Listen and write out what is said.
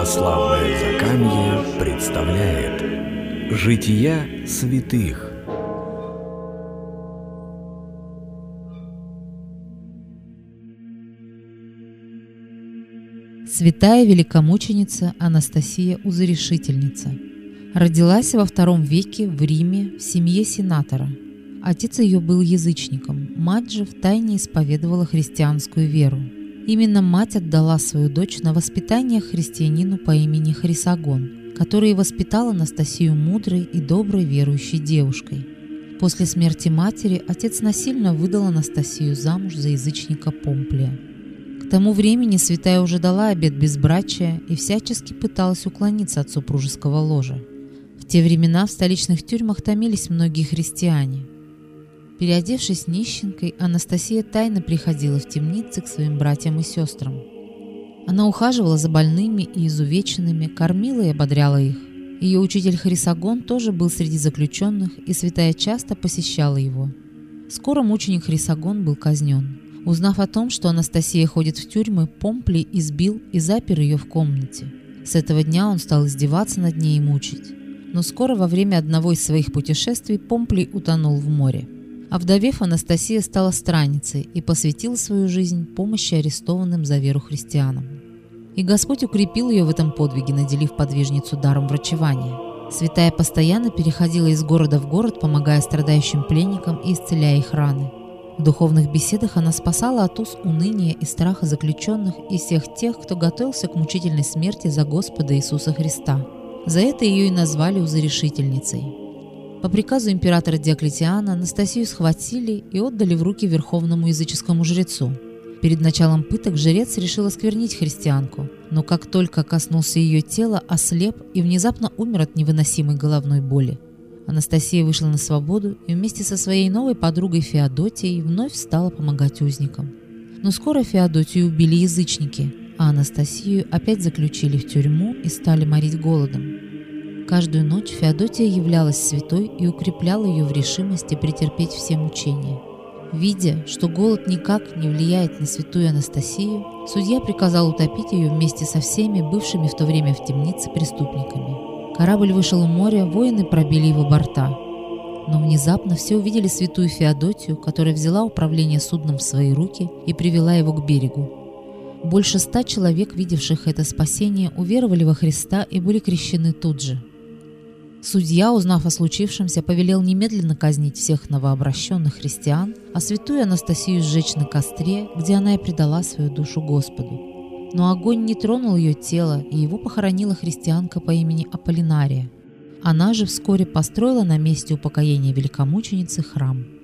Православное Закамье представляет Жития святых. Святая великомученица Анастасия Узорешительница. Родилась во II веке в Риме в семье сенатора. Отец ее был язычником, мать же втайне исповедовала христианскую веру. Именно мать отдала свою дочь на воспитание христианину по имени Хрисагон, который воспитал Анастасию мудрой и доброй верующей девушкой. После смерти матери отец насильно выдал Анастасию замуж за язычника Помплия. К тому времени святая уже дала обет безбрачия и всячески пыталась уклониться от супружеского ложа. В те времена в столичных тюрьмах томились многие христиане. Переодевшись нищенкой, Анастасия тайно приходила в темницы к своим братьям и сестрам. Она ухаживала за больными и изувеченными, кормила и ободряла их. Ее учитель Хрисагон тоже был среди заключенных, и святая часто посещала его. Скоро мученик Хрисагон был казнен. Узнав о том, что Анастасия ходит в тюрьмы, Помплий избил и запер ее в комнате. С этого дня он стал издеваться над ней и мучить. Но скоро во время одного из своих путешествий Помплий утонул в море. Овдовев, Анастасия стала странницей и посвятила свою жизнь помощи арестованным за веру христианам. И Господь укрепил ее в этом подвиге, наделив подвижницу даром врачевания. Святая постоянно переходила из города в город, помогая страдающим пленникам и исцеляя их раны. В духовных беседах она спасала от уз уныния и страха заключенных и всех тех, кто готовился к мучительной смерти за Господа Иисуса Христа. За это ее и назвали Узорешительницей. По приказу императора Диоклетиана Анастасию схватили и отдали в руки верховному языческому жрецу. Перед началом пыток жрец решил осквернить христианку, но как только коснулся ее тела, ослеп и внезапно умер от невыносимой головной боли. Анастасия вышла на свободу и вместе со своей новой подругой Феодотией вновь стала помогать узникам. Но скоро Феодотию убили язычники, а Анастасию опять заключили в тюрьму и стали морить голодом. Каждую ночь Феодотия являлась святой и укрепляла ее в решимости претерпеть все мучения. Видя, что голод никак не влияет на святую Анастасию, судья приказал утопить ее вместе со всеми бывшими в то время в темнице преступниками. Корабль вышел у моря, воины пробили его борта. Но внезапно все увидели святую Феодотию, которая взяла управление судном в свои руки и привела его к берегу. Больше 100 человек, видевших это спасение, уверовали во Христа и были крещены тут же. Судья, узнав о случившемся, повелел немедленно казнить всех новообращенных христиан, а святую Анастасию сжечь на костре, где она и предала свою душу Господу. Но огонь не тронул ее тело, и его похоронила христианка по имени Аполлинария. Она же вскоре построила на месте упокоения великомученицы храм.